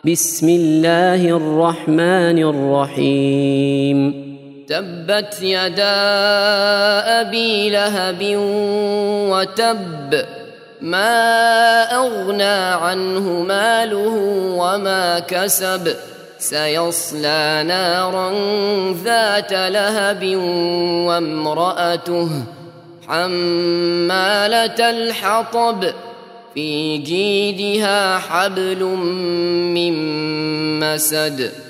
بسم الله الرحمن الرحيم تبت يدا أبي لهب وتب ما أغنى عنه ماله وما كسب سيصلى نارا ذات لهب وامرأته حمالة الحطب في جيدها حبل من مسد